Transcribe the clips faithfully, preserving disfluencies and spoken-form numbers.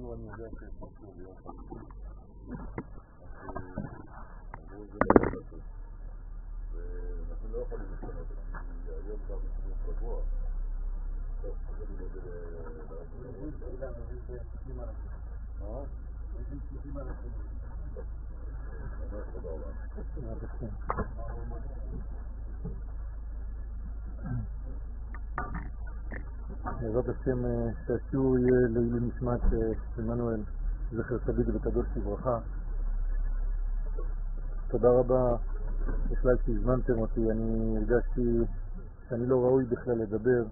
השיעור אני יודע שיש משהו ביום חמישי, אמרו זה לא לעשות, ואנחנו לא יכולים לשנות, כי היום כבר משהו קבוע. טוב, אני לא יודע לעשות. מה? בעזרת השם שהשיעור יהיה לעילוי נשמת עמנואל, זכר צדיק וקדוש לברכה. תודה רבה בכלל שהזמנתם אותי. אני הרגשתי שאני לא ראוי בכלל לדבר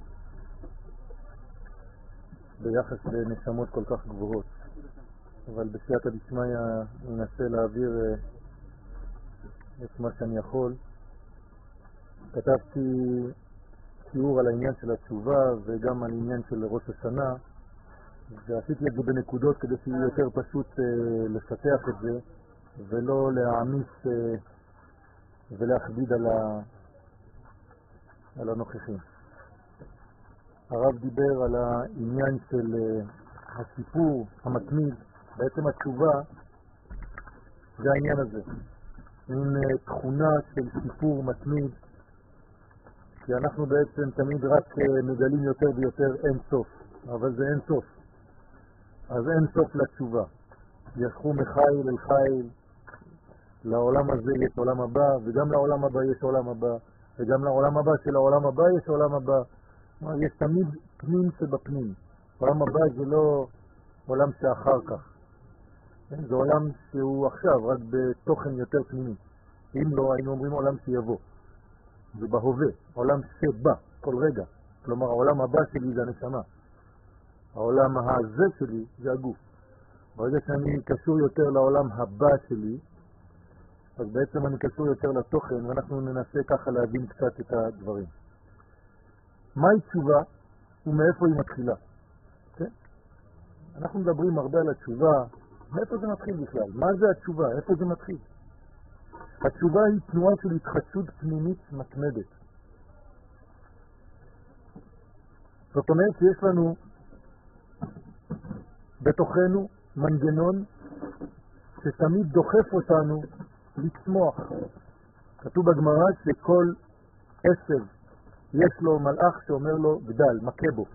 ביחס לנשמות כל כך גבוהות, אבל בסייעתא דשמיא אני אנסה להעביר את מה שאני יכול. כתבתי שיעור על העניין של התשובה וגם על העניין של ראש השנה, ועשיתי את זה בנקודות כדי שיהיה יותר פשוט אה, לפתח את זה ולא להעמיס אה, ולהכביד על, ה... על הנוכחים. הרב דיבר על העניין של אה, הסיפור המתמיד. בעצם התשובה זה העניין הזה, מין אה, תכונה של סיפור מתמיד, כי אנחנו בעצם תמיד רק מגלים יותר ויותר אין סוף, אבל זה אין סוף. אז אין סוף לתשובה. ישכו מחיל אל חיל, לעולם הזה יש עולם הבא, וגם לעולם הבא יש עולם הבא, וגם לעולם הבא של העולם הבא יש עולם הבא. יש תמיד פנים שבפנים. עולם הבא זה לא עולם שאחר כך. זה עולם שהוא עכשיו, רק בתוכן יותר פנימי. אם לא, היינו אומרים עולם שיבוא. זה בהווה, עולם שבא, כל רגע. כלומר, העולם הבא שלי זה הנשמה. העולם הזה שלי זה הגוף. ברגע שאני קשור יותר לעולם הבא שלי, אז בעצם אני קשור יותר לתוכן, ואנחנו ננסה ככה להבין קצת את הדברים. מהי תשובה ומאיפה היא מתחילה? כן? אנחנו מדברים הרבה על התשובה, מאיפה זה מתחיל בכלל? מה זה התשובה? איפה זה מתחיל? התשובה היא תנועה של התחדשות פנימית מתמדת. זאת אומרת שיש לנו בתוכנו מנגנון שתמיד דוחף אותנו לצמוח. כתוב בגמרא שכל עשב יש לו מלאך שאומר לו גדל, מכה בו.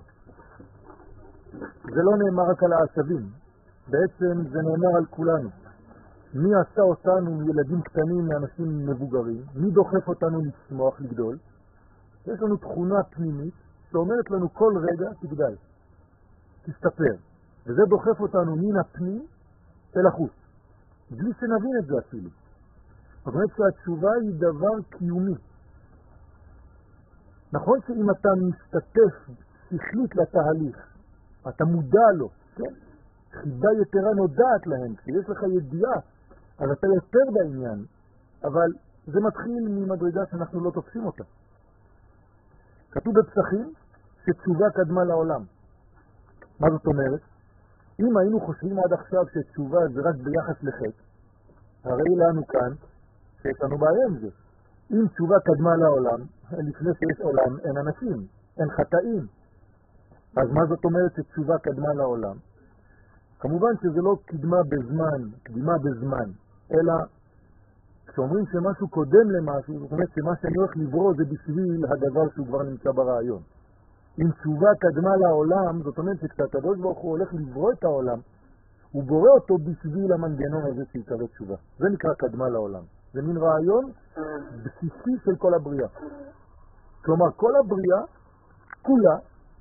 זה לא נאמר רק על העשבים, בעצם זה נאמר על כולנו. מי עשה אותנו מילדים קטנים מאנשים מבוגרים? מי דוחף אותנו לצמוח, לגדול? יש לנו תכונה פנימית שאומרת לנו כל רגע תגדל, תסתפר. וזה דוחף אותנו מן הפנים אל החוץ, בלי שנבין את זה אפילו. זאת אומרת שהתשובה היא דבר קיומי. נכון שאם אתה מסתתף שכלית לתהליך, אתה מודע לו, כן? חיבה יתרה נודעת להם, כשיש לך ידיעה, אז אתה יותר בעניין, אבל זה מתחיל ממדרגה שאנחנו לא תופסים אותה. כתוב בפסחים שתשובה קדמה לעולם. מה זאת אומרת? אם היינו חושבים עד עכשיו שתשובה זה רק ביחס לחטא, הרי לנו כאן שיש לנו בעיה עם זה. אם תשובה קדמה לעולם, לפני שיש עולם אין אנשים, אין חטאים. אז מה זאת אומרת שתשובה קדמה לעולם? כמובן שזה לא קדמה בזמן, קדימה בזמן, אלא כשאומרים שמשהו קודם למשהו, זאת אומרת שמה שאני הולך לברוא זה בשביל הדבר שהוא כבר נמצא ברעיון. אם תשובה קדמה לעולם, זאת אומרת שכשהקדוש ברוך הוא הולך לברוא את העולם, הוא בורא אותו בשביל המנגנון הזה שיקרא תשובה. זה נקרא קדמה לעולם. זה מין רעיון בסיסי של כל הבריאה. כלומר, כל הבריאה, כולה,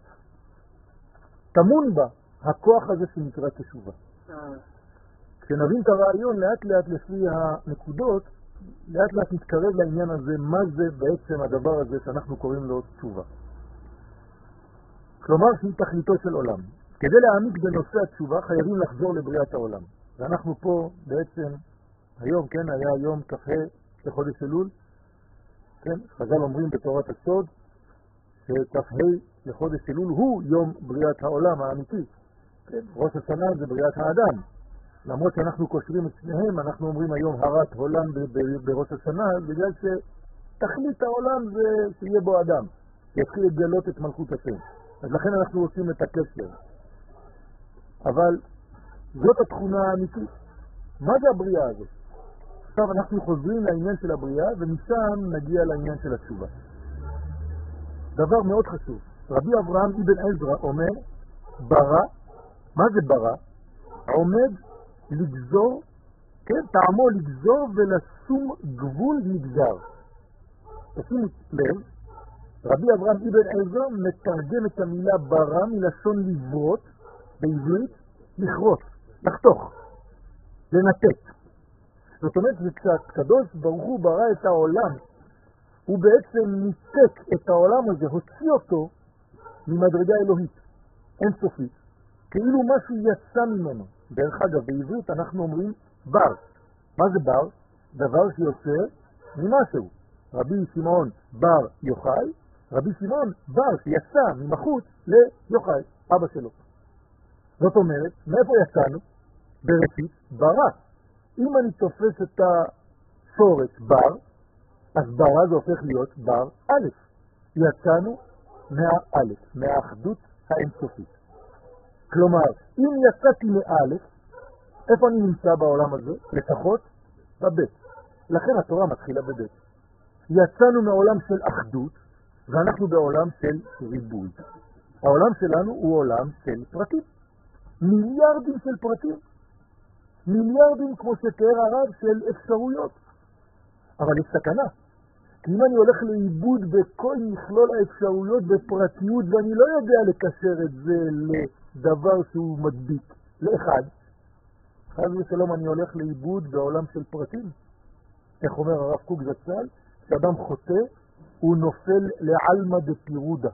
תמון בה הכוח הזה שנקרא תשובה. כשנבין את הרעיון לאט לאט לפי הנקודות, לאט לאט נתקרב לעניין הזה, מה זה בעצם הדבר הזה שאנחנו קוראים לו תשובה. כלומר שהיא תכליתו של עולם. כדי להעמיק בנושא התשובה חייבים לחזור לבריאת העולם. ואנחנו פה בעצם, היום כן, היה יום כ"ה לחודש אלול, כן, חז"ל אומרים בתורת הסוד, שכ"ה לחודש אלול הוא יום בריאת העולם האמיתי. כן, ראש השנה זה בריאת האדם. למרות שאנחנו קושרים את שניהם, אנחנו אומרים היום הרת עולם בראש השנה, בגלל שתכלית העולם זה שיהיה בו אדם, שיתחיל לגלות את מלכות השם. אז לכן אנחנו עושים את הקשר. אבל זאת התכונה האמיתית. מה זה הבריאה הזאת? עכשיו אנחנו חוזרים לעניין של הבריאה, ומשם נגיע לעניין של התשובה. דבר מאוד חשוב. רבי אברהם אבן עזרא אומר, ברא, מה זה ברא? עומד לגזור, כן, טעמו לגזור ולשום גבול מגזר. תשימו לב, רבי אברהם אבן עזרא מתרגם את המילה ברא מלשון לברות, בעברית, לכרות, לחתוך, לנתק. זאת אומרת, כשהקדוש ברוך הוא ברא את העולם, הוא בעצם ניתק את העולם הזה, הוציא אותו ממדרגה אלוהית, אינסופית, כאילו משהו יצא ממנו. דרך אגב, בעברית אנחנו אומרים בר. מה זה בר? דבר שיוצא ממשהו. רבי שמעון בר יוחאי, רבי שמעון בר שיצא ממחוץ ליוחאי, אבא שלו. זאת אומרת, מאיפה יצאנו? בראשית ברא. אם אני תופס את השורש בר, אז ברא זה הופך להיות בר א'. יצאנו מהאלף, מהאחדות האינסופית. כלומר, אם יצאתי מאלף, איפה אני נמצא בעולם הזה? לפחות בבית. לכן התורה מתחילה בבית. יצאנו מעולם של אחדות, ואנחנו בעולם של ריבוי. העולם שלנו הוא עולם של פרטים. מיליארדים של פרטים. מיליארדים, כמו שתיאר הרב, של אפשרויות. אבל יש סכנה. כי אם אני הולך לאיבוד בכל מכלול האפשרויות בפרטיות, ואני לא יודע לקשר את זה לדבר שהוא מדביק, לאחד, חד ושלום אני הולך לאיבוד בעולם של פרטים. איך אומר הרב קוק זצ"ל? כשאדם חוטא, הוא נופל לעלמא דפירודה.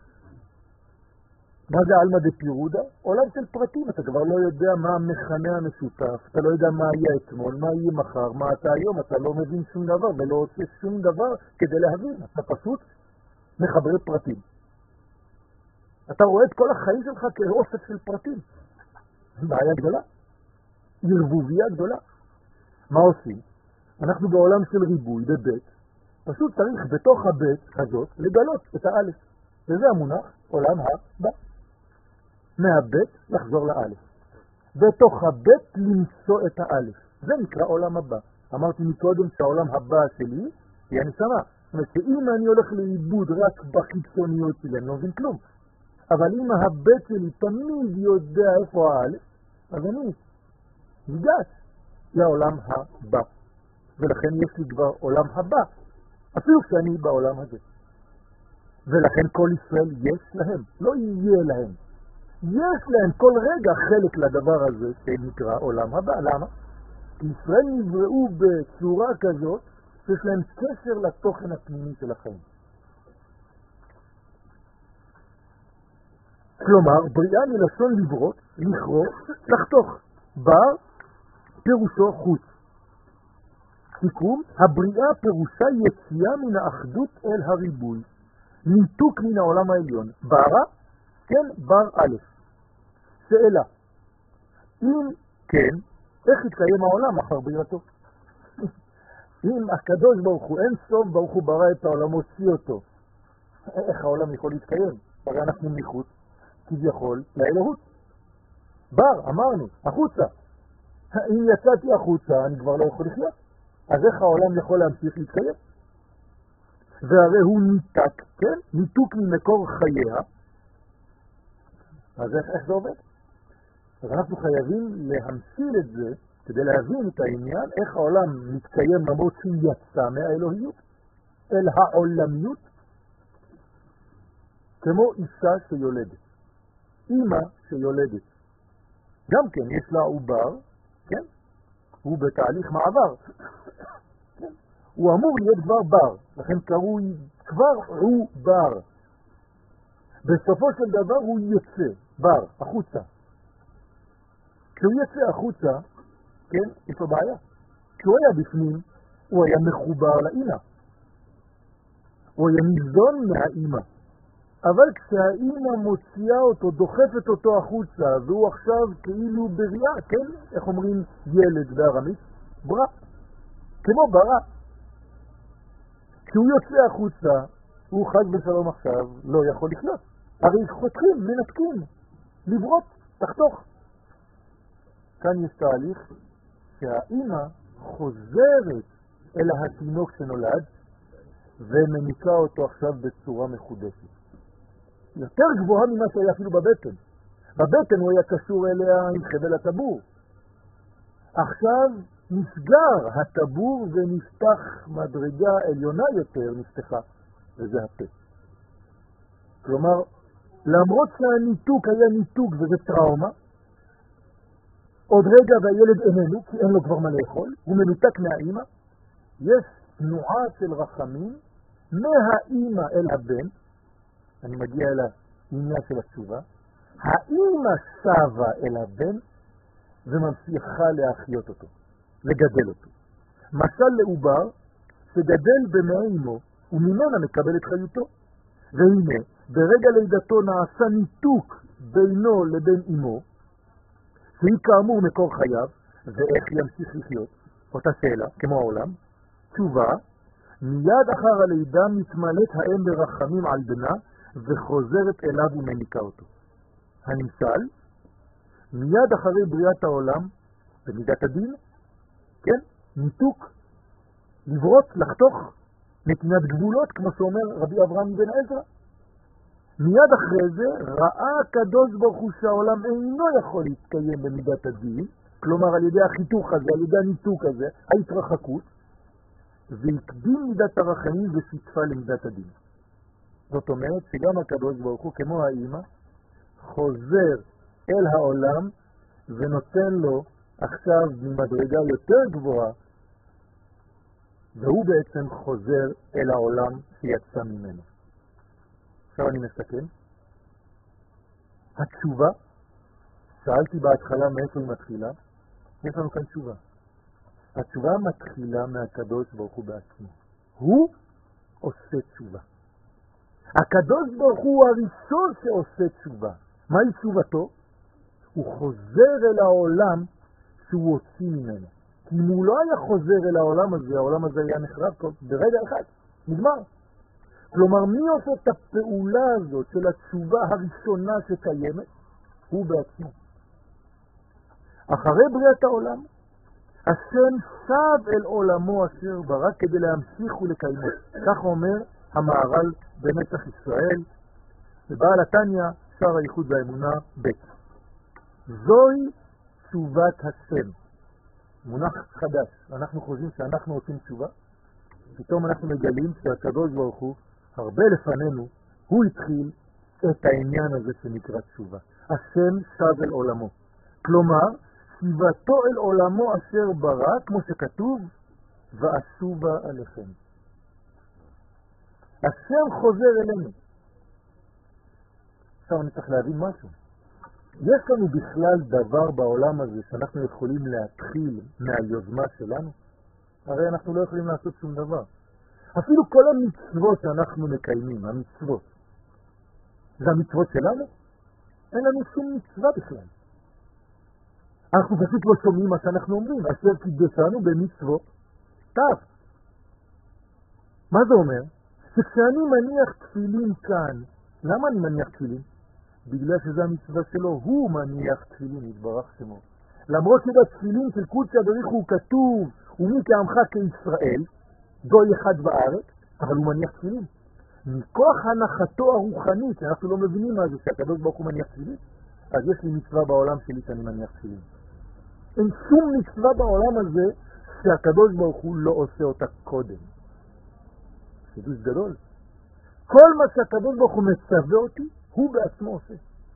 מה זה עלמא דפירודה? עולם של פרטים. אתה כבר לא יודע מה המכנה המשותף, אתה לא יודע מה יהיה אתמול, מה יהיה מחר, מה אתה היום, אתה לא מבין שום דבר ולא עושה שום דבר כדי להבין. אתה פשוט מחבר פרטים. אתה רואה את כל החיים שלך כאוסף של פרטים. בעיה גדולה. ערבוביה גדולה. מה עושים? אנחנו בעולם של ריבוי, בבית. פשוט צריך בתוך הבית הזאת לגלות את האלף. וזה המונח עולם הבא. מהבית לחזור לאלף. בתוך הבית למצוא את האלף. זה נקרא עולם הבא. אמרתי מקודם שהעולם הבא שלי היא הנשמה. זאת אומרת שאם אני הולך לאיבוד רק בחיצוניות שלי, אני לא מבין כלום. אבל אם הבית שלי תמיד יודע איפה האלף, אז אני ניגש לעולם הבא. ולכן יש לי כבר עולם הבא, אפילו שאני בעולם הזה. ולכן כל ישראל יש להם, לא יהיה להם. יש להם כל רגע חלק לדבר הזה שנקרא עולם הבא. למה? כי ישראל נבראו בצורה כזאת שיש להם קשר לתוכן הפנימי של החיים. כלומר, בריאה מלשון לברות, לכרות, לחתוך. בר פירושו חוץ. סיכום, הבריאה פירושה יציאה מן האחדות אל הריבוי. ניתוק מן העולם העליון. ברא, כן, בר א'. שאלה, אם כן, איך יתקיים העולם אחר בריאתו? אם הקדוש ברוך הוא אין סוף ברוך הוא ברא את העולם, הוציא אותו, איך העולם יכול להתקיים? הרי אנחנו מחוץ, כביכול, לאלוהות. בר, אמרנו, החוצה. אם יצאתי החוצה, אני כבר לא יכול לחיות. אז איך העולם יכול להמשיך להתקיים? והרי הוא ניתק, כן? ניתוק ממקור חייה. אז איך, איך זה עובד? אז אנחנו חייבים להמשיל את זה, כדי להבין את העניין, איך העולם מתקיים למרות שהוא יצא מהאלוהיות, אל העולמיות, כמו אישה שיולדת. אמא שיולדת. גם כן, יש לה עובר, כן? הוא בתהליך מעבר. כן? הוא אמור להיות כבר בר, לכן קראו כבר הוא בר. בסופו של דבר הוא יוצא, בר, החוצה. כשהוא יצא החוצה, כן, יש לו בעיה. כשהוא היה בפנים, הוא היה מחובר לאמא. הוא היה ניזון מהאמא. אבל כשהאמא מוציאה אותו, דוחפת אותו החוצה, והוא עכשיו כאילו בריאה, כן? איך אומרים ילד בארמית? ברא. כמו ברא. כשהוא יוצא החוצה, הוא חד ושלום עכשיו לא יכול לחיות. הרי חותכים, מנתקים, לברות, תחתוך. כאן יש תהליך שהאימא חוזרת אל התינוק שנולד ומניקה אותו עכשיו בצורה מחודשת. יותר גבוהה ממה שהיה אפילו בבטן. בבטן הוא היה קשור אליה עם חבל הטבור. עכשיו נסגר הטבור ונפתח מדרגה עליונה יותר נפתחה, וזה הפה. כלומר, למרות שהניתוק היה ניתוק וזה טראומה, עוד רגע והילד איננו, כי אין לו כבר מה לאכול, הוא מנותק מהאימא, יש תנועה של רחמים מהאימא אל הבן, אני מגיע אל העניין של התשובה, האימא שבה אל הבן וממשיכה להחיות אותו, לגדל אותו. משל לעובר שגדל במעי אמו וממנה מקבל את חיותו. והנה, ברגע לידתו נעשה ניתוק בינו לבין אמו, שהיא כאמור מקור חייו, ואיך ימשיך לחיות, אותה שאלה, כמו העולם, תשובה, מיד אחר הלידה מתמלאת האם ברחמים על בנה, וחוזרת אליו ומניקה אותו. הנמשל, מיד אחרי בריאת העולם, במידת הדין, כן, ניתוק, לברות, לחתוך, נתינת גבולות, כמו שאומר רבי אברהם בן עזרא. מיד אחרי זה ראה הקדוש ברוך הוא שהעולם אינו יכול להתקיים במידת הדין, כלומר על ידי החיתוך הזה, על ידי הניתוק הזה, ההתרחקות, והקדים מידת הרחמים ושיתפה למידת הדין. זאת אומרת שגם הקדוש ברוך הוא, כמו האמא, חוזר אל העולם ונותן לו עכשיו ממדרגה יותר גבוהה, והוא בעצם חוזר אל העולם שיצא ממנו. עכשיו אני מסכם. התשובה, שאלתי בהתחלה מאיפה היא מתחילה, יש לנו כאן תשובה. התשובה מתחילה מהקדוש ברוך הוא בעצמו. הוא עושה תשובה. הקדוש ברוך הוא הראשון שעושה תשובה. מהי תשובתו? הוא חוזר אל העולם שהוא הוציא ממנו. כי אם הוא לא היה חוזר אל העולם הזה, העולם הזה היה נחרב ברגע אחד. נגמר. כלומר, מי עושה את הפעולה הזאת של התשובה הראשונה שקיימת? הוא בעצמו. אחרי בריאת העולם, השם שב אל עולמו אשר ברא כדי להמשיך ולקיימו. כך אומר המהר"ל בנצח ישראל, ובעל התניא, שער הייחוד והאמונה ב'. זוהי תשובת השם. מונח חדש. אנחנו חושבים שאנחנו עושים תשובה, פתאום אנחנו מגלים שהקדוש ברוך הוא, הרבה לפנינו, הוא התחיל את העניין הזה שנקרא תשובה. השם שב אל עולמו. כלומר, שיבתו אל עולמו אשר ברא, כמו שכתוב, ואשובה עליכם. השם חוזר אלינו. עכשיו אני צריך להבין משהו. יש לנו בכלל דבר בעולם הזה שאנחנו יכולים להתחיל מהיוזמה שלנו? הרי אנחנו לא יכולים לעשות שום דבר. אפילו כל המצוות שאנחנו מקיימים, המצוות, זה המצוות שלנו? אין לנו שום מצווה בכלל. אנחנו פשוט לא שומעים מה שאנחנו אומרים, אשר קידשנו במצוות תו. מה זה אומר? שכשאני מניח תפילין כאן, למה אני מניח תפילין? בגלל שזה המצווה שלו, הוא מניח תפילין, יתברך שמו. למרות שבתפילין של קודשא בריך הוא כתוב, ומי כעמך כישראל, גוי אחד בארץ, אבל הוא מניח תפילין. מכוח הנחתו הרוחנית, אנחנו לא מבינים מה זה, שהקדוש ברוך הוא מניח תפילין, אז יש לי מצווה בעולם שלי שאני מניח תפילין. אין שום מצווה בעולם הזה שהקדוש ברוך הוא לא עושה אותה קודם. חידוש גדול. כל מה שהקדוש ברוך הוא מצווה אותי, הוא בעצמו עושה.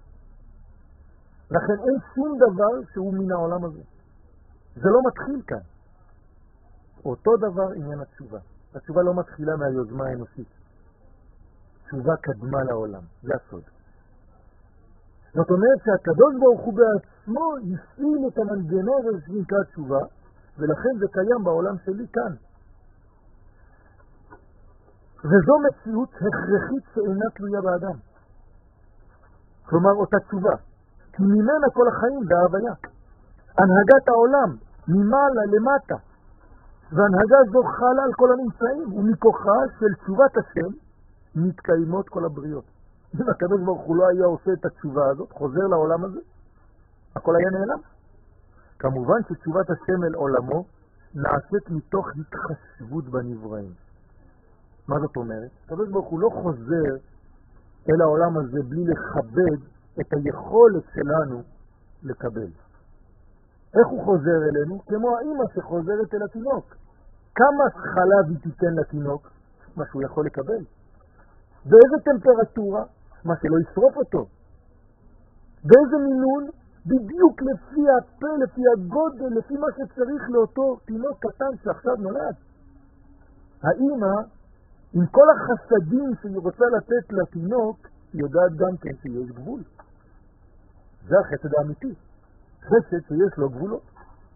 לכן אין שום דבר שהוא מן העולם הזה. זה לא מתחיל כאן. אותו דבר עניין התשובה. התשובה לא מתחילה מהיוזמה האנושית. תשובה קדמה לעולם. זה הסוד. זאת אומרת שהקדוש ברוך הוא בעצמו יפעיל את המנגנון הזה שנקרא תשובה, ולכן זה קיים בעולם שלי כאן. וזו מציאות הכרחית שאינה תלויה באדם. כלומר אותה תשובה. כי ממנה כל החיים וההוויה. הנהגת העולם ממעלה למטה. והנהגה זו חלה על כל הנמצאים, ומכוחה של תשובת השם מתקיימות כל הבריות. אם הקדוש ברוך הוא לא היה עושה את התשובה הזאת, חוזר לעולם הזה, הכל היה נעלם. כמובן שתשובת השם אל עולמו נעשית מתוך התחשבות בנבראים. מה זאת אומרת? הקדוש ברוך הוא לא חוזר אל העולם הזה בלי לכבד את היכולת שלנו לקבל. איך הוא חוזר אלינו? כמו האמא שחוזרת אל התינוק. כמה חלב היא תיתן לתינוק? מה שהוא יכול לקבל. באיזה טמפרטורה? מה שלא ישרוף אותו. באיזה מינון? בדיוק לפי הפה, לפי הגודל, לפי מה שצריך לאותו תינוק קטן שעכשיו נולד. האמא, עם כל החסדים שהיא רוצה לתת לתינוק, היא יודעת גם כן שיש גבול. זה החסד האמיתי. חסד שיש לו גבולות.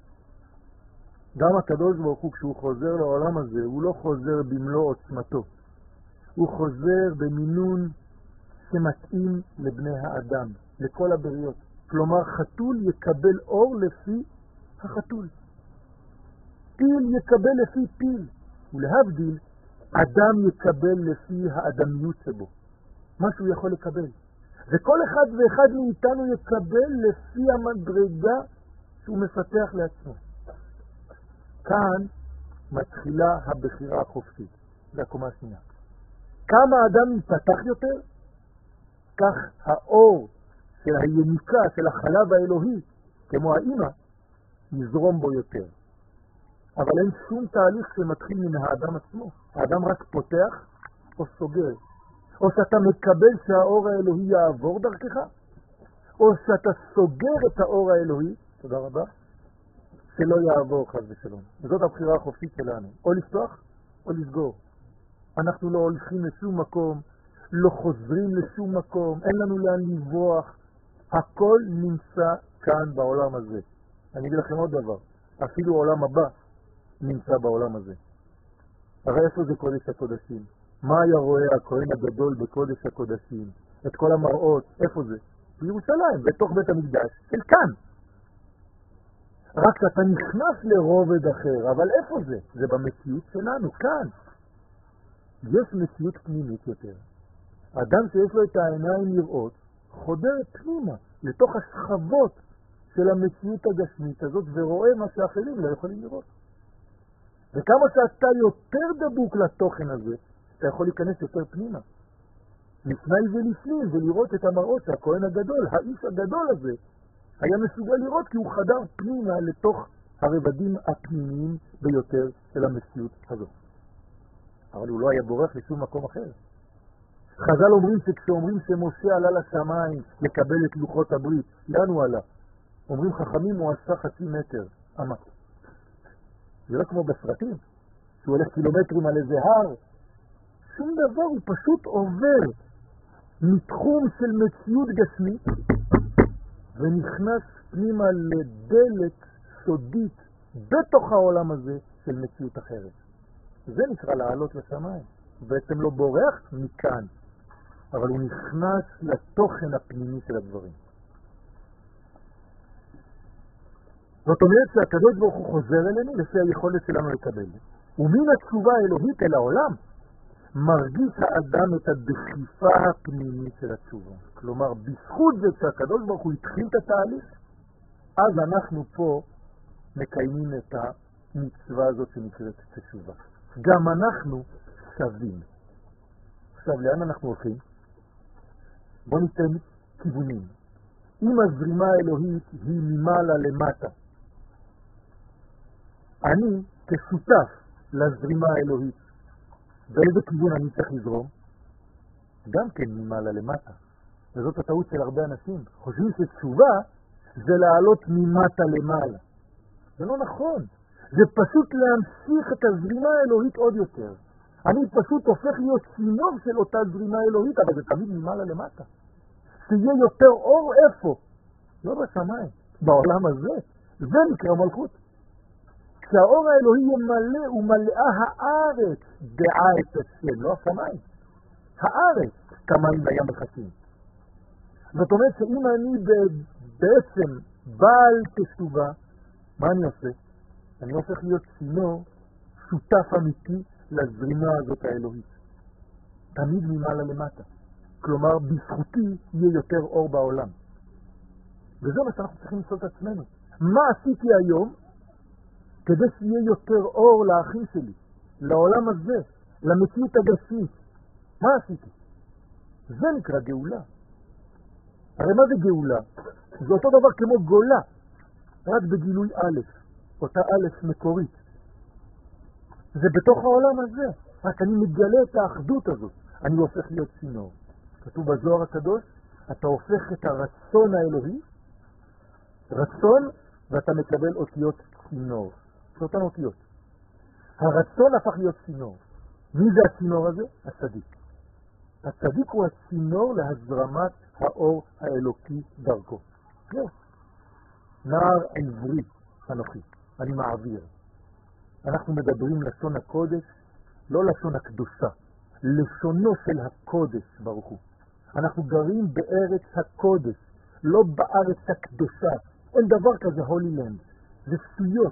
גם הקדוש ברוך הוא כשהוא חוזר לעולם הזה, הוא לא חוזר במלוא עוצמתו. הוא חוזר במינון שמתאים לבני האדם, לכל הבריות. כלומר, חתול יקבל אור לפי החתול. פיל יקבל לפי פיל. ולהבדיל, אדם יקבל לפי האדמיות שבו. מה שהוא יכול לקבל. וכל אחד ואחד מאיתנו יקבל לפי המדרגה שהוא מפתח לעצמו. כאן מתחילה הבחירה החופשית. זה הקומה השנייה. כמה האדם יפתח יותר, כך האור של היניקה, של החלב האלוהי, כמו האמא, יזרום בו יותר. אבל אין שום תהליך שמתחיל מן האדם עצמו. האדם רק פותח או סוגר. או שאתה מקבל שהאור האלוהי יעבור דרכך, או שאתה סוגר את האור האלוהי, תודה רבה, שלא יעבור חס ושלום. וזאת הבחירה החופשית שלנו. או לפתוח או לסגור. אנחנו לא הולכים לשום מקום, לא חוזרים לשום מקום, אין לנו לאן לברוח. הכל נמצא כאן בעולם הזה. אני אגיד לכם עוד דבר, אפילו העולם הבא נמצא בעולם הזה. הרי איפה זה קודש הקודשים? מה היה רואה הכהן הגדול בקודש הקודשים? את כל המראות, איפה זה? בירושלים, בתוך בית המקדש, של כאן. רק שאתה נכנס לרובד אחר, אבל איפה זה? זה במציאות שלנו, כאן. יש מציאות פנימית יותר. האדם שיש לו את העיניים לראות, חודר פנימה, לתוך השכבות של המציאות הגשמית הזאת, ורואה מה שאחרים לא יכולים לראות. וכמה שאתה יותר דבוק לתוכן הזה, אתה יכול להיכנס יותר פנימה. לפני ולפנים, ולראות את המראות שהכהן הגדול, האיש הגדול הזה, היה מסוגל לראות כי הוא חדר פנימה לתוך הרבדים הפנימיים ביותר של המציאות הזאת. אבל הוא לא היה בורח לשום מקום אחר. חז"ל אומרים שכשאומרים שמשה עלה לשמיים לקבל את לוחות הברית, לאן הוא עלה? אומרים חכמים הוא עשה חצי מטר, אמה. זה לא כמו בסרטים, שהוא הולך קילומטרים על איזה הר. שום דבר, הוא פשוט עובר מתחום של מציאות גשמית, ונכנס פנימה לדלת סודית בתוך העולם הזה של מציאות אחרת. זה נקרא לעלות לשמיים. בעצם לא בורח מכאן, אבל הוא נכנס לתוכן הפנימי של הדברים. זאת אומרת שהקדוש ברוך הוא חוזר אלינו לפי היכולת שלנו לקבל. ומן התשובה האלוהית אל העולם, מרגיש האדם את הדחיפה הפנימית של התשובה. כלומר, בזכות זה שהקדוש ברוך הוא התחיל את התהליך, אז אנחנו פה מקיימים את המצווה הזאת שנקראת תשובה. גם אנחנו שווים. עכשיו, לאן אנחנו הולכים? בוא ניתן כיוונים. אם הזרימה האלוהית היא ממעלה למטה, אני כשותף לזרימה האלוהית, באיזה כיוון אני צריך לזרום? גם כן ממעלה למטה. וזאת הטעות של הרבה אנשים. חושבים שתשובה זה לעלות ממטה למעלה. זה לא נכון. זה פשוט להמשיך את הזרימה האלוהית עוד יותר. אני פשוט הופך להיות צינור של אותה זרימה האלוהית, אבל זה תמיד ממעלה למטה. שיהיה יותר אור איפה? לא בשמיים, בעולם הזה. זה נקרא מלכות. כשהאור האלוהי ימלא ומלאה הארץ דעה את השם, לא השמיים. הארץ כמים לים מחכים. זאת אומרת שאם אני בעצם בעל תשובה, מה אני עושה? אני הופך להיות צינור שותף אמיתי לזרימה הזאת האלוהית. תמיד ממעלה למטה. כלומר, בזכותי יהיה יותר אור בעולם. וזה מה שאנחנו צריכים לשאול את עצמנו. מה עשיתי היום כדי שיהיה יותר אור לאחים שלי, לעולם הזה, למציאות הגשמית? מה עשיתי? זה נקרא גאולה. הרי מה זה גאולה? זה אותו דבר כמו גולה, רק בגילוי א', אותה א' מקורית. זה בתוך העולם הזה, רק אני מגלה את האחדות הזאת, אני הופך להיות צינור. כתוב בזוהר הקדוש, אתה הופך את הרצון האלוהי, רצון, ואתה מקבל אותיות צינור. זה אותן אותיות. הרצון הפך להיות צינור. מי זה הצינור הזה? הצדיק. הצדיק הוא הצינור להזרמת האור האלוקי דרכו. זהו. נער עברי אנוכי, אני מעביר. אנחנו מדברים לשון הקודש, לא לשון הקדושה, לשונו של הקודש ברוך הוא. אנחנו גרים בארץ הקודש, לא בארץ הקדושה. אין דבר כזה הולי לנד, זה שטויות.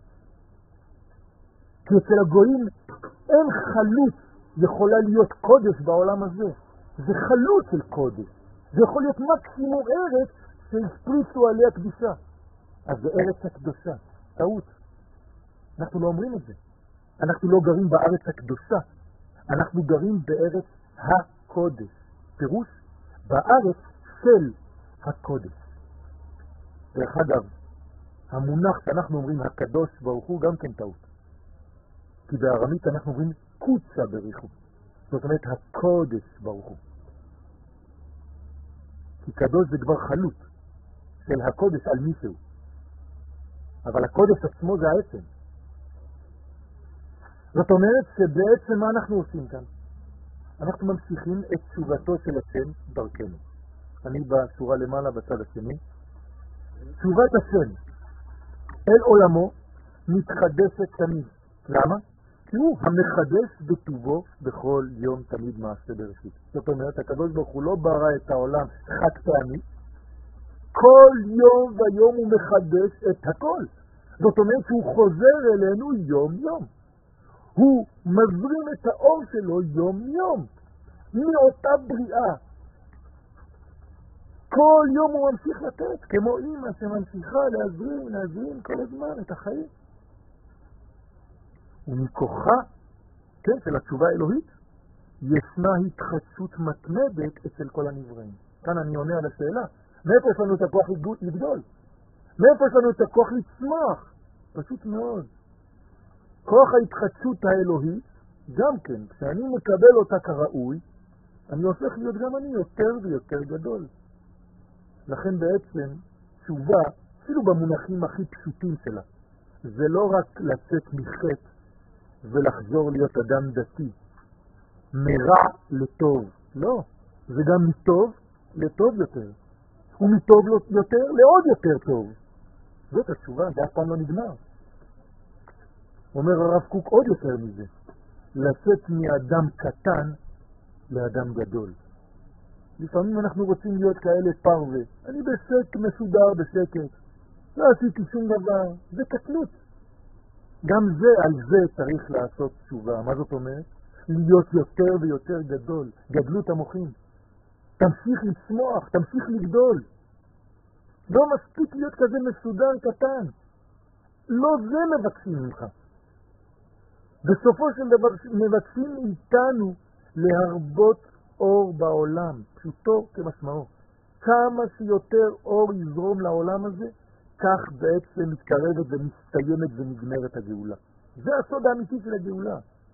כי אצל הגויים אין חלוץ יכולה להיות קודש בעולם הזה. זה חלוץ של קודש. זה יכול להיות מקסימום ארץ שהספריצו עליה קדושה. אז זה ארץ הקדושה. טעות. אנחנו לא אומרים את זה. אנחנו לא גרים בארץ הקדושה. אנחנו גרים בארץ הקודש. פירוש, בארץ של הקודש. דרך אגב, המונח שאנחנו אומרים הקדוש ברוך הוא גם כן טעות. כי בארמית אנחנו אומרים קוצה בריחו. זאת אומרת הקודש ברוך הוא. כי קדוש זה כבר חלוט של הקודש על מישהו. אבל הקודש עצמו זה העצם. זאת אומרת שבעצם מה אנחנו עושים כאן? אנחנו ממשיכים את תשובתו של השם דרכנו. אני בשורה למעלה בצד השני. תשובת השם אל עולמו מתחדשת תמיד. למה? כי הוא המחדש בטובו בכל יום תמיד מעשה בראשית. זאת אומרת, הקדוש ברוך הוא לא ברא את העולם חד פעמי, כל יום ויום הוא מחדש את הכל. זאת אומרת שהוא חוזר אלינו יום יום. הוא מזרים את האור שלו יום יום. מאותה בריאה. כל יום הוא ממשיך לתת, כמו אמא שממשיכה להזרים, להזרים כל הזמן את החיים. ומכוחה, כן, של התשובה האלוהית, ישנה התחדשות מתמדת אצל כל הנבראים. כאן אני עונה על השאלה, מאיפה יש לנו את הכוח לגדול? מאיפה יש לנו את הכוח לצמוח? פשוט מאוד. כוח ההתחדשות האלוהית, גם כן, כשאני מקבל אותה כראוי, אני הופך להיות גם אני יותר ויותר גדול. לכן בעצם תשובה, אפילו במונחים הכי פשוטים שלה, זה לא רק לצאת מחטא ולחזור להיות אדם דתי, מרע לטוב. לא, זה גם מטוב לטוב יותר. ומטוב יותר לעוד יותר טוב. זאת התשובה, זה אף פעם לא נגמר. אומר הרב קוק עוד יותר מזה, לצאת מאדם קטן לאדם גדול. לפעמים אנחנו רוצים להיות כאלה פרווה. אני בשק מסודר בשקט. לא עשיתי שום דבר. זה קטנות. גם זה, על זה צריך לעשות תשובה. מה זאת אומרת? להיות יותר ויותר גדול. גדלות המוחים. תמשיך לצמוח, תמשיך לגדול. לא מספיק להיות כזה מסודר קטן. לא זה מבקשים ממך. בסופו של דבר מבקשים איתנו להרבות אור בעולם, פשוטו כמשמעו. כמה שיותר אור יזרום לעולם הזה, כך בעצם מתקרבת ומסתיימת ונגמרת הגאולה. זה הסוד האמיתי של הגאולה.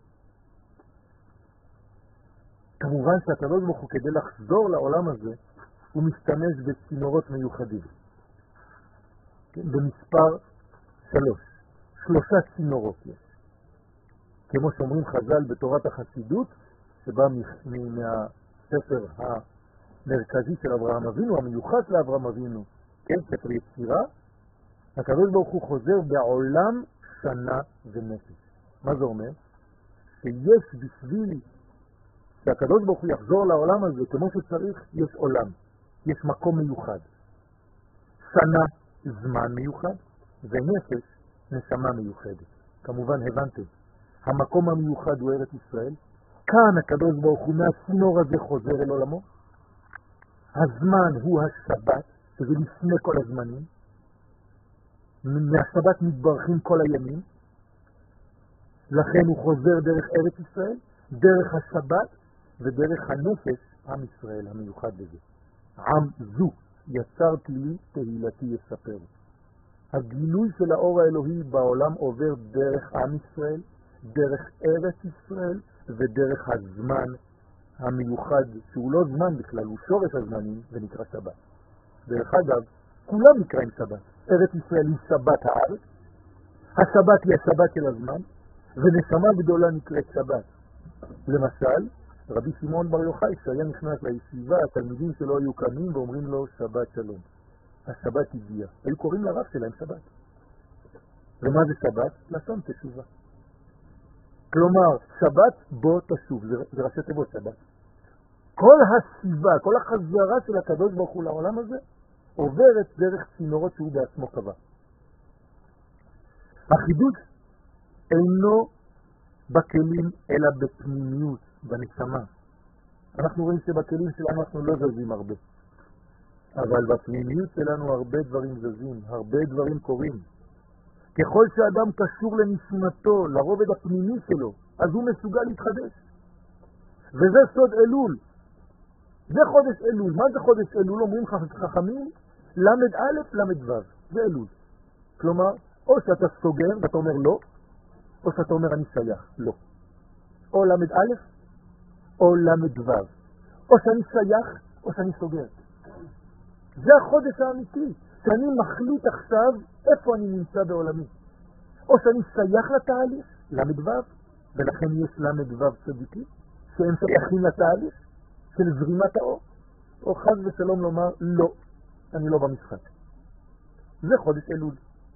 כמובן שהקדוש ברוך הוא כדי לחזור לעולם הזה, הוא משתמש בצינורות מיוחדים. כן? במספר שלוש. שלושה צינורות יש. כמו שאומרים חז"ל בתורת החסידות, שבא מהספר המרכזי של אברהם אבינו, המיוחס לאברהם אבינו, כן, ספר יצירה, הקדוש ברוך הוא חוזר בעולם שנה ונפש. מה זה אומר? שיש בשביל שהקדוש ברוך הוא יחזור לעולם הזה כמו שצריך, יש עולם, יש מקום מיוחד. שנה זמן מיוחד, ונפש נשמה מיוחדת. כמובן הבנתם, המקום המיוחד הוא ארץ ישראל, כאן הקדוש ברוך הוא מהצינור הזה חוזר אל עולמו. הזמן הוא השבת, שזה לפני כל הזמנים. מהשבת מתברכים כל הימים, לכן הוא חוזר דרך ארץ ישראל, דרך השבת ודרך הנפש, עם ישראל המיוחד בזה. עם זו יצרתי לי, תהילתי יספר. הגילוי של האור האלוהי בעולם עובר דרך עם ישראל, דרך ארץ ישראל ודרך הזמן המיוחד, שהוא לא זמן בכלל, הוא שורש הזמנים ונקרא שבת. דרך אגב, כולם נקראים שבת. ארץ ישראל היא שבת הארץ, השבת היא השבת של הזמן, ונשמה גדולה נקראת שבת. למשל, רבי שמעון בר יוחאי שהיה נכנס לישיבה, התלמידים שלו היו קמים ואומרים לו שבת שלום. השבת הגיעה. היו קוראים לרב שלהם שבת. ומה זה שבת? לשון תשובה. כלומר, שבת בוא תשוב, זה, זה ראשי תיבות שבת. כל השיבה, כל החזרה של הקדוש ברוך הוא לעולם הזה, עוברת דרך צינורות שהוא בעצמו קבע. החידוש אינו בכלים אלא בפנימיות, בנשמה. אנחנו רואים שבכלים שלנו אנחנו לא זזים הרבה. אבל בפנימיות שלנו הרבה דברים זזים, הרבה דברים קורים. ככל שאדם קשור לנשמתו, לרובד הפנימי שלו, אז הוא מסוגל להתחדש. וזה סוד אלול. זה חודש אלול. מה זה חודש אלול? אומרים חכמים, למד א', למד ו'. זה אלול. כלומר, או שאתה סוגר ואתה אומר לא, או שאתה אומר אני שייך, לא. או למד א', או למד ו'. או שאני שייך, או שאני סוגר. זה החודש האמיתי, שאני מחליט עכשיו איפה אני נמצא בעולמי. או שאני שייך לתהליך, למד ו', ולכן יש למד ו' צדיקים, שהם שייכים לתהליך של זרימת האור, או חס ושלום לומר, לא, אני לא במשחק. זה חודש אלול.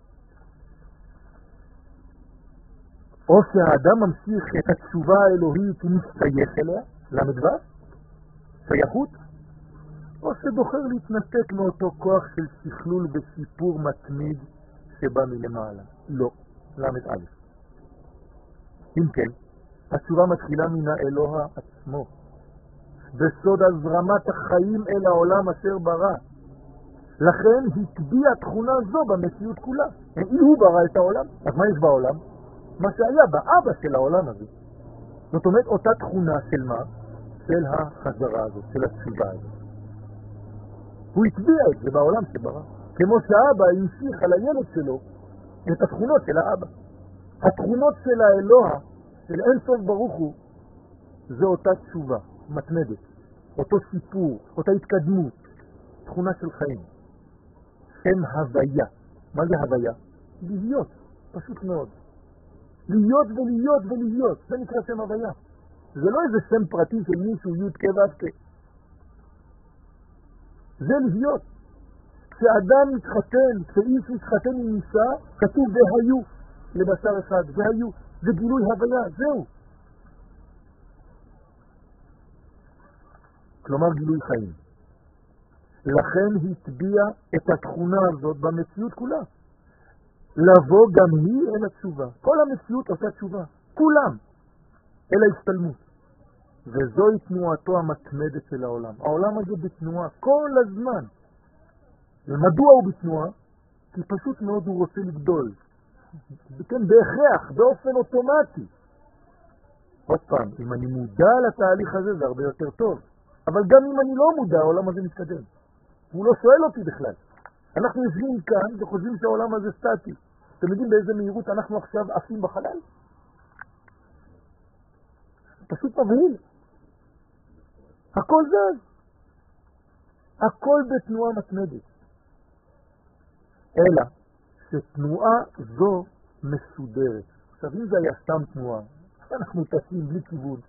או שהאדם ממשיך את התשובה האלוהית ומסתייך אליה, למד ו', שייכות, או שבוחר להתנתק מאותו כוח של שכלול וסיפור מתמיד שבא מלמעלה. לא, למד א'. אם כן, התשובה מתחילה מן האלוה עצמו, בסוד הזרמת החיים אל העולם אשר ברא. לכן התביע תכונה זו במציאות כולה. אם הוא ברא את העולם, אז מה יש בעולם? מה שהיה באבא של העולם הזה. זאת אומרת, אותה תכונה של מה? של החזרה הזאת, של התשובה הזאת. הוא התביע את זה בעולם שברא. כמו שהאבא המשיך על הילד שלו את התכונות של האבא. התכונות של האלוה, של אין סוף ברוך הוא, זה אותה תשובה, מתמדת. אותו סיפור, אותה התקדמות, תכונה של חיים. שם הוויה. מה זה הוויה? להיות, פשוט מאוד. להיות ולהיות ולהיות, זה נקרא שם הוויה. זה לא איזה שם פרטי של מישהו י' כ' ו' כ'. זה להיות. כשאדם מתחתן, כשאיש מתחתן עם אישה, כתוב והיו לבשר אחד, והיו. זה גילוי הוויה, זהו. כלומר גילוי חיים. לכן התביע את התכונה הזאת במציאות כולה. לבוא גם היא אל התשובה. כל המציאות עושה תשובה. כולם. אל ההסתלמות. וזוהי תנועתו המתמדת של העולם. העולם הזה בתנועה כל הזמן. ומדוע הוא בתנועה? כי פשוט מאוד הוא רוצה לגדול. כן, בהכרח, באופן אוטומטי. עוד פעם, אם אני מודע לתהליך הזה זה הרבה יותר טוב. אבל גם אם אני לא מודע, העולם הזה מתקדם. הוא לא שואל אותי בכלל. אנחנו יושבים כאן וחושבים שהעולם הזה סטטי. אתם יודעים באיזה מהירות אנחנו עכשיו עפים בחלל? פשוט מבהיל. הכל זז. הכל בתנועה מתמדת. אלא שתנועה זו מסודרת. עכשיו אם זה היה סתם תנועה, אנחנו טסים בלי כיוון.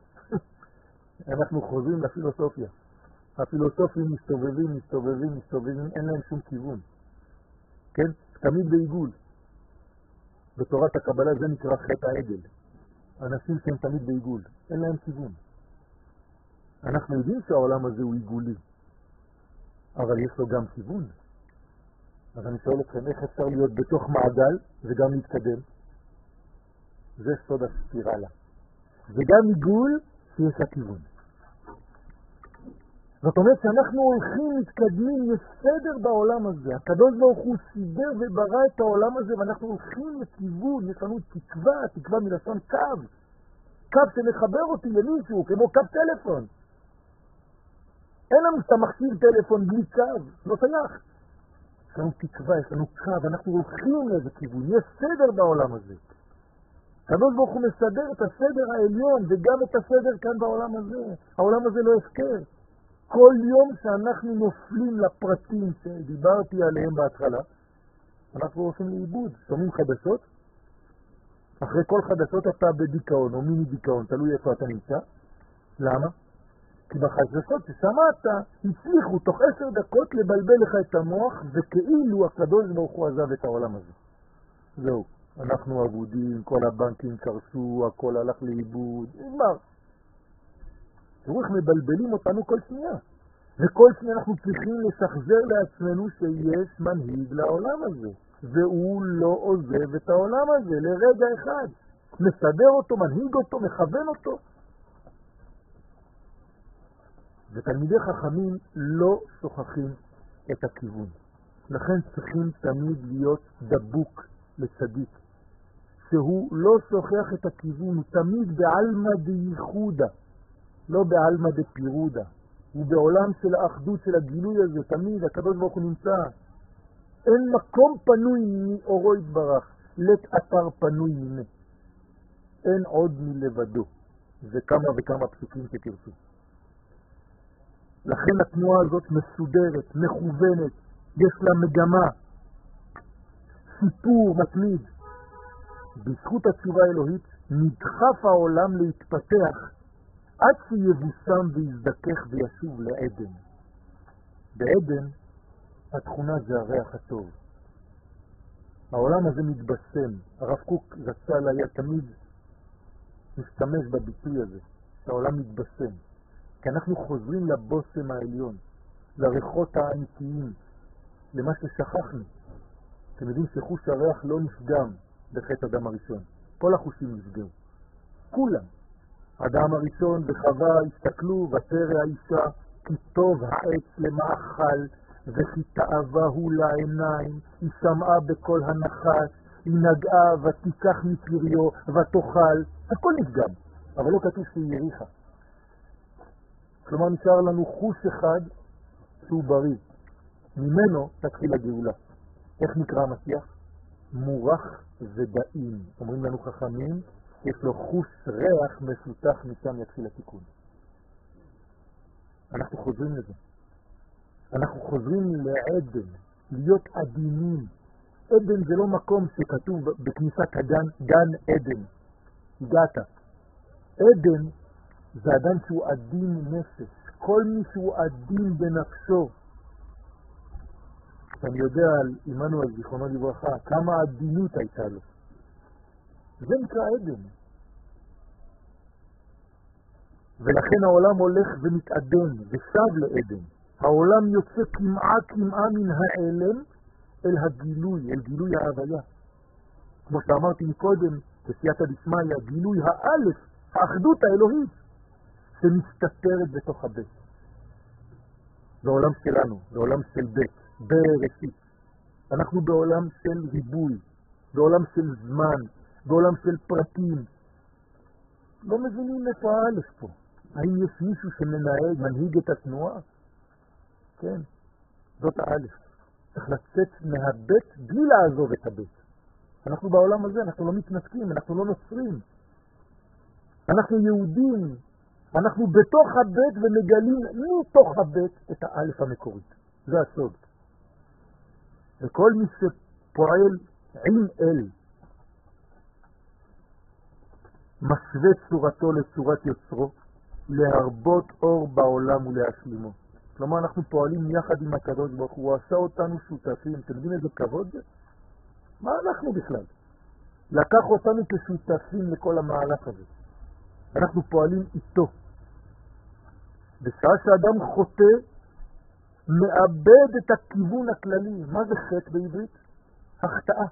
אנחנו חוזרים לפילוסופיה. הפילוסופים מסתובבים, מסתובבים, מסתובבים, אין להם שום כיוון. כן? תמיד בעיגול. בתורת הקבלה זה נקרא חטא העגל. אנשים שהם תמיד בעיגול, אין להם כיוון. אנחנו יודעים שהעולם הזה הוא עיגולי, אבל יש לו גם כיוון. אז אני שואל אתכם, איך אפשר להיות בתוך מעגל וגם להתקדם? זה סוד הספירלה. זה גם עיגול שיש לה כיוון. זאת אומרת שאנחנו הולכים, מתקדמים, יש סדר בעולם הזה. הקדוש ברוך הוא סידר וברא את העולם הזה, ואנחנו הולכים לכיוון, יש לנו תקווה, תקווה מלשון קו. קו שמחבר אותי למישהו, כמו קו טלפון. אין לנו את המכשיר טלפון בלי קו, לא שייך. יש לנו תקווה, יש לנו קו, אנחנו הולכים לאיזה כיוון, יש סדר בעולם הזה. הקדוש ברוך הוא מסדר את הסדר העליון וגם את הסדר כאן בעולם הזה. העולם הזה לא הפקר. כל יום שאנחנו נופלים לפרטים שדיברתי עליהם בהתחלה, אנחנו הולכים לאיבוד. שומעים חדשות? אחרי כל חדשות אתה בדיכאון או מיני דיכאון, תלוי איפה אתה נמצא. למה? כי בחדשות ששמעת הצליחו תוך עשר דקות לבלבל לך את המוח, וכאילו הקדוש ברוך הוא עזב את העולם הזה. זהו, אנחנו עבודים, כל הבנקים קרסו, הכל הלך לאיבוד, נגמר. תראו איך מבלבלים אותנו כל שנייה. וכל שנייה אנחנו צריכים לשחזר לעצמנו שיש מנהיג לעולם הזה. והוא לא עוזב את העולם הזה לרגע אחד. מסדר אותו, מנהיג אותו, מכוון אותו. ותלמידי חכמים לא שוכחים את הכיוון. לכן צריכים תמיד להיות דבוק לצדיק. שהוא לא שוכח את הכיוון, הוא תמיד בעלמא דייחודה. לא בעלמא דפירודה. הוא בעולם של האחדות של הגילוי הזה, תמיד הקדוש ברוך הוא נמצא. אין מקום פנוי מאורו יתברך, לת אתר פנוי מיני. אין עוד מלבדו. זה כמה וכמה פסוקים שתרצו. לכן התנועה הזאת מסודרת, מכוונת, יש לה מגמה, סיפור מתמיד. בזכות התשובה האלוהית נדחף העולם להתפתח עד שיבוסם ויזדכך וישוב לעדן. בעדן התכונה זה הריח הטוב. העולם הזה מתבשם. הרב קוק זצ"ל היה תמיד משתמש בביטוי הזה, שהעולם מתבשם. כי אנחנו חוזרים לבוסם העליון, לריחות האמיתיים, למה ששכחנו. אתם יודעים שחוש הריח לא נפגם בחטא אדם הראשון. כל החושים נפגעו. כולם. אדם הראשון וחווה הסתכלו ותרא האישה כי טוב העץ למאכל וכי תאווה הוא לעיניים. היא שמעה בקול הנחש, היא נגעה ותיקח מפריו ותאכל. הכל נפגם, אבל לא כתוב שהיא יריחה. כלומר נשאר לנו חוש אחד שהוא בריא. ממנו תתחיל הגאולה. איך נקרא המשיח? מורח ודאים. אומרים לנו חכמים, יש לו חוש ריח מפותח, משם יתחיל התיקון. אנחנו חוזרים לזה. אנחנו חוזרים לעדן, להיות עדינים. עדן זה לא מקום שכתוב בכניסת הגן, גן עדן. הגעת. עדן זה אדם שהוא עדין נפש. כל מי שהוא עדין בנפשו. אני יודע על עמנואל זיכרונו לברכה, כמה עדינות הייתה לו. זה נקרא עדן. ולכן העולם הולך ומתעדן ושב לעדן. העולם יוצא כמעה כמעה מן העלם אל הגילוי, אל גילוי ההוויה. כמו שאמרתי מקודם, בסייעתא דשמיא, גילוי האלף, האחדות האלוהית, שמסתתרת בתוך הבית. בעולם שלנו, בעולם של בית, בראשית. אנחנו בעולם של ריבוי, בעולם של זמן, בעולם של פרטים. לא מבינים איפה האלף פה. האם יש מישהו שמנהל, מנהיג את התנועה? כן, זאת האלף. צריך לצאת מהבית בלי לעזוב את הבית. אנחנו בעולם הזה, אנחנו לא מתנתקים, אנחנו לא נוצרים. אנחנו יהודים, אנחנו בתוך הבית ומגלים מתוך הבית את האלף המקורית. זה הסוד. וכל מי שפועל עם אל, משווה צורתו לצורת יוצרו, להרבות אור בעולם ולהשלימו. כלומר, אנחנו פועלים יחד עם הקדוש ברוך הוא, הוא עשה אותנו שותפים. אתם יודעים איזה כבוד זה? מה אנחנו בכלל? לקח אותנו כשותפים לכל המהלך הזה. אנחנו פועלים איתו. בשעה שאדם חוטא, מאבד את הכיוון הכללי. מה זה חטא בעברית? החטאה.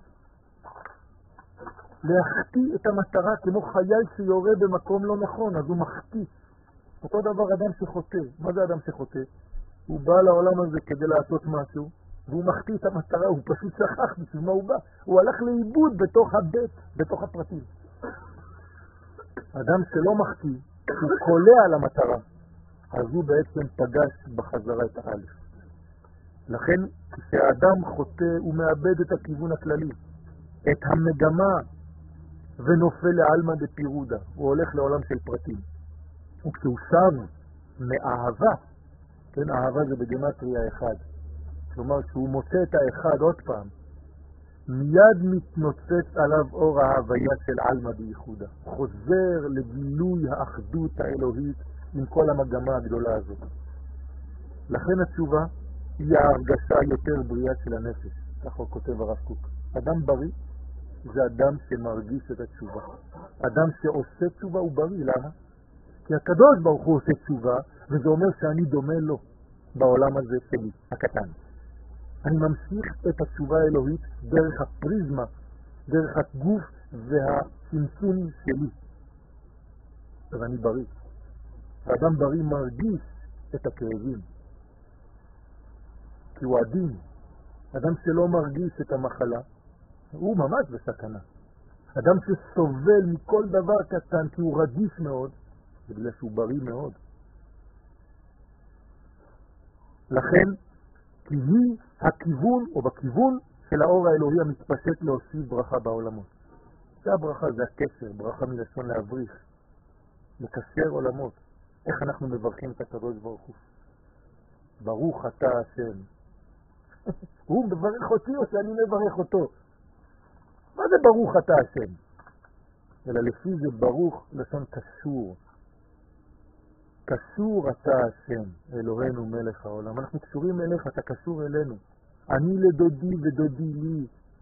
להחטיא את המטרה, כמו חייל שיורה במקום לא נכון, אז הוא מחטיא. אותו דבר אדם שחוטא. מה זה אדם שחוטא? הוא בא לעולם הזה כדי לעשות משהו, והוא מחטיא את המטרה, הוא פשוט שכח בשביל מה הוא בא. הוא הלך לאיבוד בתוך הבית, בתוך הפרטים. אדם שלא מחטיא, הוא קולע על המטרה, אז הוא בעצם פגש בחזרה את האלף. לכן, כשהאדם חוטא, הוא מאבד את הכיוון הכללי, את המגמה, ונופל לעלמא דפירודה. הוא הולך לעולם של פרטים. וכשהוא שב מאהבה, כן, אהבה זה בגמטריה אחד. כלומר, כשהוא מוצא את האחד עוד פעם, מיד מתנוצץ עליו אור ההוויה של עלמא דייחודה. חוזר לגילוי האחדות האלוהית עם כל המגמה הגדולה הזאת. לכן התשובה היא ההרגשה יותר בריאה של הנפש. ככה כותב הרב קוק. אדם בריא זה אדם שמרגיש את התשובה. אדם שעושה תשובה הוא בריא. למה? כי הקדוש ברוך הוא עושה תשובה, וזה אומר שאני דומה לו בעולם הזה שלי, הקטן. אני ממשיך את התשובה האלוהית דרך הפריזמה, דרך הגוף והצמצום שלי. ואני בריא. האדם בריא מרגיש את הכאבים, כי הוא עדין. אדם שלא מרגיש את המחלה, הוא ממש בסכנה. אדם שסובל מכל דבר קטן כי הוא רגיש מאוד, זה בגלל שהוא בריא מאוד. לכן, כי היא הכיוון, או בכיוון של האור האלוהי המתפשט להוסיף ברכה בעולמות. זה הברכה, זה הקשר, ברכה מלשון להבריך, לקשר עולמות. איך אנחנו מברכים את הקדוש ברוך הוא? ברוך אתה השם. הוא מברך אותי או שאני מברך אותו? מה זה ברוך אתה השם? אלא לפי זה ברוך לשון קשור. קשור אתה השם, אלוהינו מלך העולם. אנחנו קשורים אליך, אתה קשור אלינו. אני לדודי ודודי לי.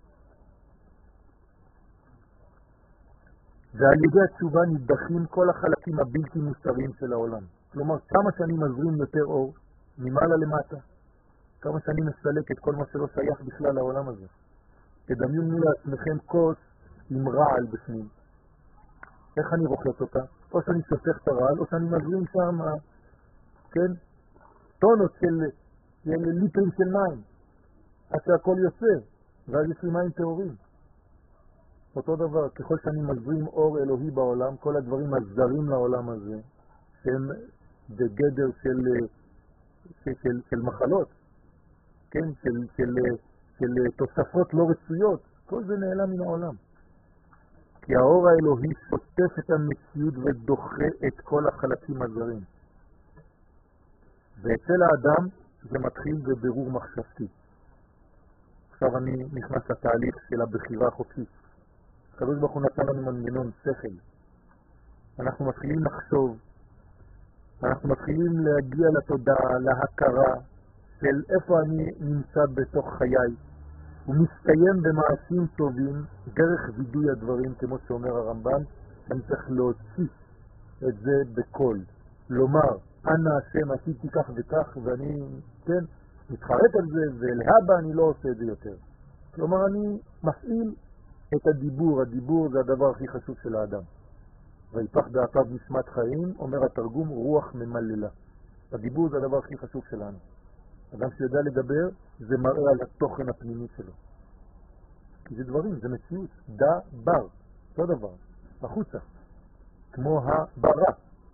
ועל ידי התשובה נדחים כל החלקים הבלתי מוסריים של העולם. כלומר, כמה שאני מזרים יותר אור, ממעלה למטה, כמה שאני מסלק את כל מה שלא שייך בכלל לעולם הזה. תדמיינו לעצמכם כוס עם רעל בפנים. איך אני רוחץ אותה? או שאני שופך את הרעל, או שאני מזרים שם, כן, טונות של, של ליטרים של מים, עד שהכל יוצא, ואז יש לי מים טהורים. אותו דבר, ככל שאני מזרים אור אלוהי בעולם, כל הדברים הזרים לעולם הזה, שהם בגדר של, של, של, של מחלות, כן, של, של, של תוספות לא רצויות, כל זה נעלם מן העולם. כי האור האלוהי שוטף את המציאות ודוחה את כל החלקים הזרים. ואצל האדם זה מתחיל בבירור מחשבתי. עכשיו אני נכנס לתהליך של הבחירה החופשית. הקדוש ברוך הוא נתן לנו מנגנון שכל. אנחנו מתחילים לחשוב, אנחנו מתחילים להגיע לתודעה, להכרה של איפה אני נמצא בתוך חיי. הוא מסתיים במעשים טובים דרך וידוי הדברים, כמו שאומר הרמב"ם. אני צריך להוציא את זה בקול, לומר אנא השם עשיתי כך וכך, ואני כן מתחרט על זה, ולהבא אני לא עושה את זה יותר. כלומר אני מפעיל את הדיבור. הדיבור זה הדבר הכי חשוב של האדם. ויפח דעתיו נשמת חיים, אומר התרגום, רוח ממללה. הדיבור זה הדבר הכי חשוב שלנו. אדם שיודע לדבר, זה מראה על התוכן הפנימי שלו. כי זה דברים, זה מציאות. דה בר, לא דבר, החוצה, כמו הברה.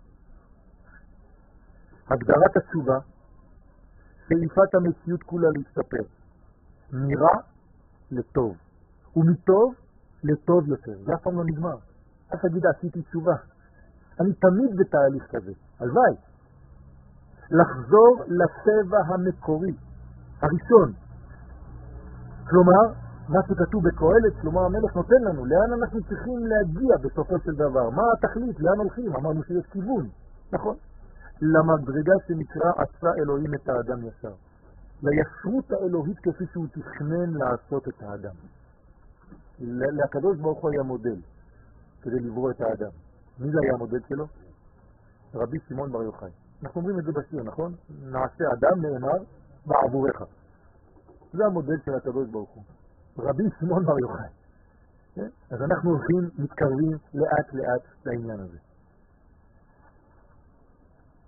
הגדרת התשובה, שאיפת המציאות כולה להסתפר. מרע לטוב, ומטוב לטוב יותר. זה אף פעם לא נגמר. אף תגיד, עשיתי תשובה. אני תמיד בתהליך כזה. הלוואי. לחזור לטבע המקורי, הראשון. כלומר, מה שכתוב בקהלת, כלומר המלך נותן לנו, לאן אנחנו צריכים להגיע בסופו של דבר, מה התכלית, לאן הולכים, אמרנו שיש כיוון, נכון? למדרגה שנקרא עשה אלוהים את האדם ישר, לישרות האלוהית כפי שהוא תכנן לעשות את האדם. לקדוש ברוך הוא היה מודל כדי לברוא את האדם. מי זה היה המודל שלו? רבי שמעון בר יוחאי. אנחנו אומרים את זה בשיר, נכון? נעשה אדם נאמר בעבורך. זה המודל של הקדוש ברוך הוא. רבי שמעון בר יוחאי. כן? אז אנחנו הולכים, מתקרבים לאט לאט לעניין הזה.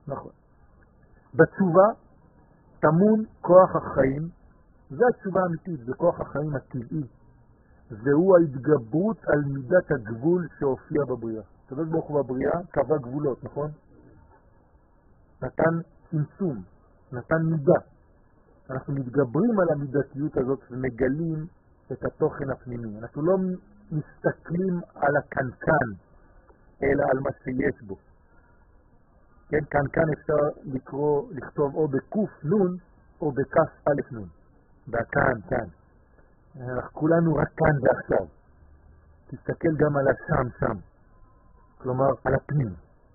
נכון. בתשובה טמון כוח החיים, זה התשובה האמיתית, זה כוח החיים הטבעי. והוא ההתגברות על מידת הגבול שהופיע בבריאה. הקדוש ברוך הוא בבריאה קבע גבולות, נכון? נתן צמצום, נתן מידה. אנחנו מתגברים על המידתיות הזאת ומגלים את התוכן הפנימי. אנחנו לא מסתכלים על הקנקן, אלא על מה שיש בו. כן, קנקן אפשר לקרוא, לכתוב או בקוף נון או בכף א' נון. בכאן, כאן. אנחנו כולנו רק כאן ועכשיו. תסתכל גם על השם שם. כלומר, על הפנים.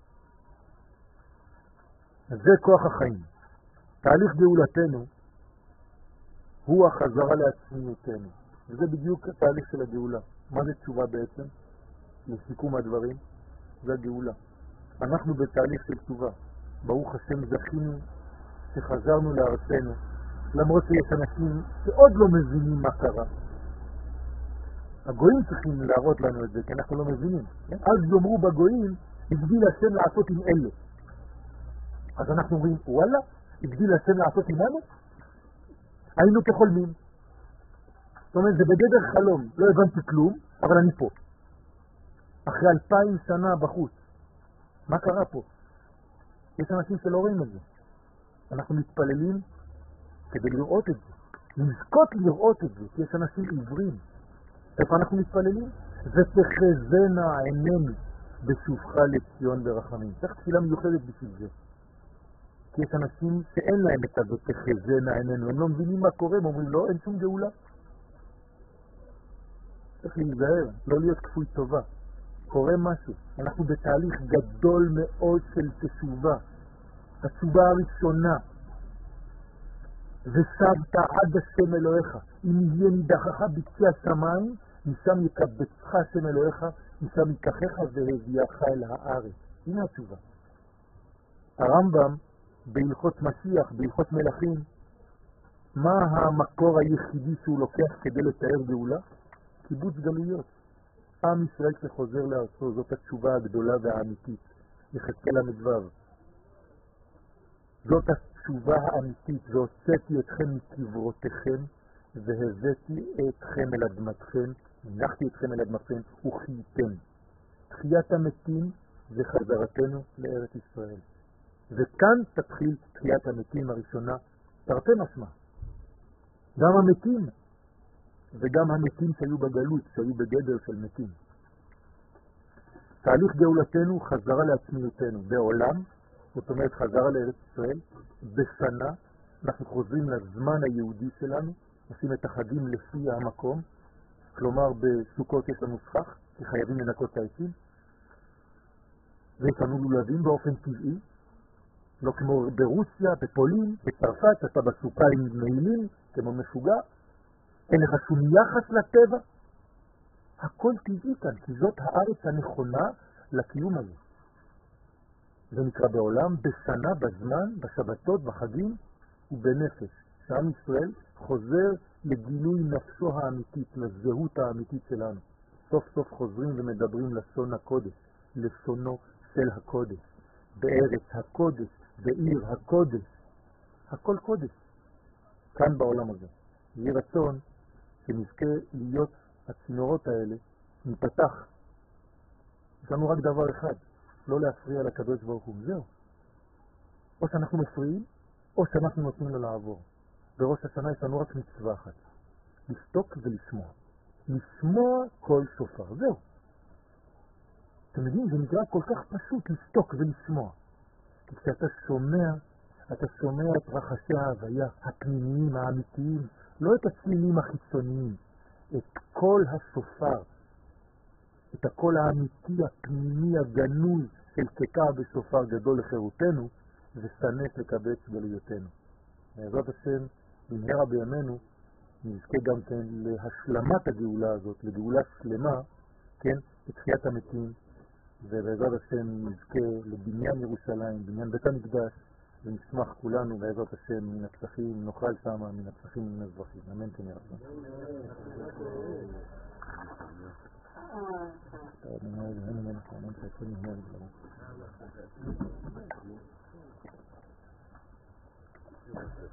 אז זה כוח החיים. תהליך גאולתנו הוא החזרה לעצמיותנו. וזה בדיוק התהליך של הגאולה. מה זה תשובה בעצם? לסיכום הדברים, זה הגאולה. אנחנו בתהליך של תשובה. ברוך השם זכינו שחזרנו לארצנו, למרות שיש אנשים שעוד לא מבינים מה קרה. הגויים צריכים להראות לנו את זה, כי אנחנו לא מבינים. אז יאמרו בגויים, הגדיל השם לעשות עם אלה. אז אנחנו אומרים, וואלה, הגדיל השם לעשות עמנו? היינו כחולמים. זאת אומרת, זה בגדר חלום, לא הבנתי כלום, אבל אני פה. אחרי אלפיים שנה בחוץ. מה קרה פה? יש אנשים שלא רואים את זה. אנחנו מתפללים כדי לראות את זה. לזכות לראות את זה, כי יש אנשים עיוורים. איפה אנחנו מתפללים? ותחזנה עינינו בשובך לציון ברחמים. צריך תפילה מיוחדת בשביל זה. כי יש אנשים שאין להם את הזאת תחזנה עינינו. הם לא מבינים מה קורה, הם אומרים, לא, אין שום גאולה. צריך להיזהר, לא להיות כפוי טובה. קורה משהו. אנחנו בתהליך גדול מאוד של תשובה. התשובה הראשונה. ושבת עד השם אלוהיך. אם יהיה נידחך בקצה השמיים, משם יקבצך השם אלוהיך, משם ייקחך והביאך אל הארץ. הנה התשובה. הרמב"ם בהלכות משיח, בהלכות מלכים, מה המקור היחידי שהוא לוקח כדי לתאר גאולה? קיבוץ גלויות. עם ישראל שחוזר לארצו, זאת התשובה הגדולה והאמיתית. יחזקאל המדבר. זאת התשובה האמיתית, והוצאתי אתכם מקברותיכם, והבאתי אתכם אל אדמתכם, הנחתי אתכם אל אדמתכם, וחייתם. תחיית המתים זה חזרתנו לארץ ישראל. וכאן תתחיל תחיית המתים הראשונה, תרתי משמע. גם המתים, וגם המתים שהיו בגלות, שהיו בגדר של מתים. תהליך גאולתנו חזרה לעצמיותנו בעולם, זאת אומרת חזרה לארץ ישראל, בשנה, אנחנו חוזרים לזמן היהודי שלנו, עושים את החגים לפי המקום, כלומר בסוכות יש לנו סכך, כי חייבים לנקות את העצים, ויש לנו לולבים באופן טבעי, לא כמו ברוסיה, בפולין, בצרפת, אתה בסוכה עם נעילים, כמו משוגע, אין לך שום יחס לטבע, הכל טבעי כאן, כי זאת הארץ הנכונה לקיום הזה. זה נקרא בעולם, בשנה, בזמן, בשבתות, בחגים ובנפש. שעם ישראל חוזר לגילוי נפשו האמיתית, לזהות האמיתית שלנו. סוף סוף חוזרים ומדברים לשון הקודש, לשונו של הקודש. בארץ הקודש, בעיר הקודש. הכל קודש. כאן בעולם הזה. יהי רצון שנזכה להיות הצינורות האלה, נפתח. יש לנו רק דבר אחד, לא להפריע לקדוש ברוך הוא. זהו. או שאנחנו מפריעים, או שאנחנו נותנים לו לעבור. בראש השנה יש לנו רק מצווה אחת. לשתוק ולשמוע. לשמוע כל שופר. זהו. אתם יודעים, זה נקרא כל כך פשוט לשתוק ולשמוע. כי כשאתה שומע, אתה שומע את רחשי ההוויה, הפנימיים, האמיתיים, לא את הצלילים החיצוניים, את כל השופר, את הקול האמיתי, הפנימי, הגנוי, של תקע בשופר גדול לחירותנו, וסנף לקבץ גלויותינו. בעזרת השם, במהרה בימינו, נזכה גם כן להשלמת הגאולה הזאת, לגאולה שלמה, כן, לתחיית המתים, ובעזרת השם נזכה לבניין ירושלים, בניין בית המקדש, ונשמח כולנו בעזרת השם מן הצלחים, נאכל שם מן הצלחים ומן הזבחים. אמן כן יהיה רצון. טוב, נראה לי, אין לי מלך, אמן, תעשה לי מלך. עושים את זה.